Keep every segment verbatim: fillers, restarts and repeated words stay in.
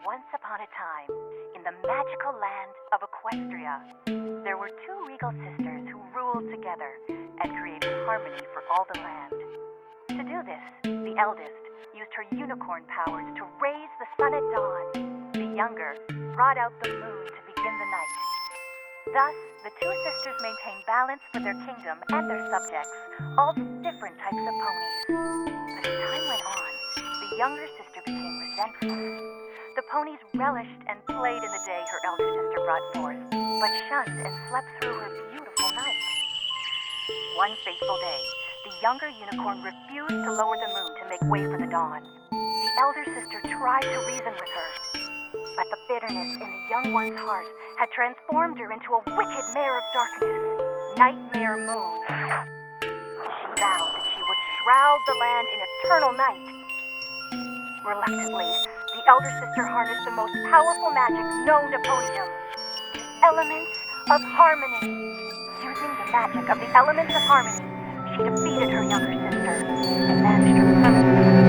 Once upon a time, in the magical land of Equestria, there were two regal sisters who ruled together and created harmony for all the land. To do this, the eldest used her unicorn powers to raise the sun at dawn. The younger brought out the moon to begin the night. Thus, the two sisters maintained balance for their kingdom and their subjects, all different types of ponies. But as time went on, the younger sister became resentful. The ponies relished and played in the day her elder sister brought forth, but shunned and slept through her beautiful night. One fateful day, the younger unicorn refused to lower the moon to make way for the dawn. The elder sister tried to reason with her, but the bitterness in the young one's heart had transformed her into a wicked mare of darkness, Nightmare Moon. She vowed that she would shroud the land in eternal night. Reluctantly, the elder sister harnessed the most powerful magic known to ponydom, the elements of harmony. Using the magic of the elements of harmony, she defeated her younger sister and managed her permanently.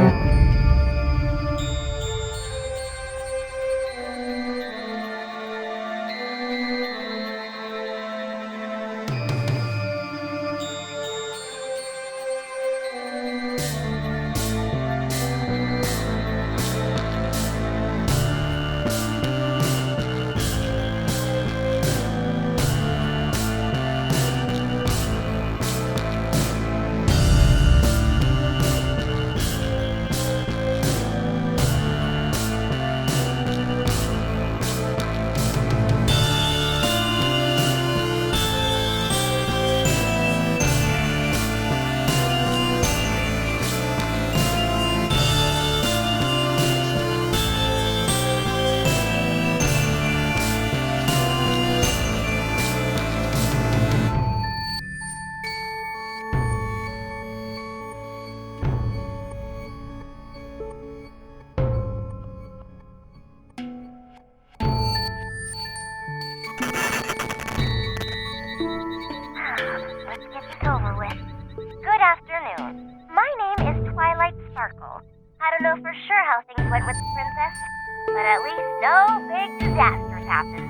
I don't know for sure how things went with the princess, but at least no big disasters happened.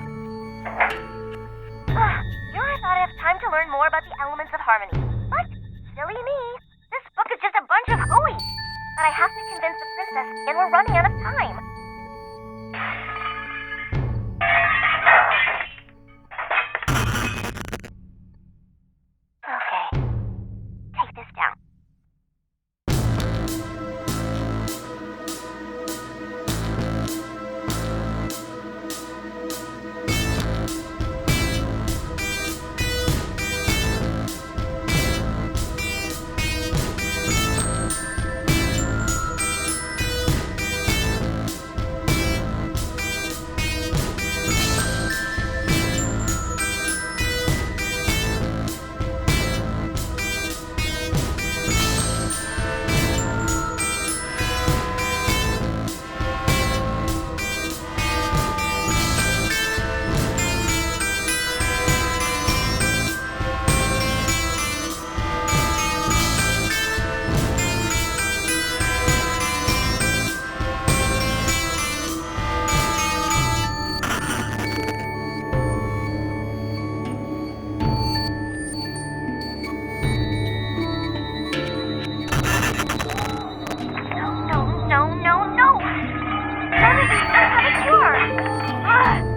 You know, I thought I'd have time to learn more about the elements of harmony. But, silly me, this book is just a bunch of hooey. But I have to convince the princess, and we're running out of time. Okay, take this down. No, no, no, no! None of these have a cure! Ugh.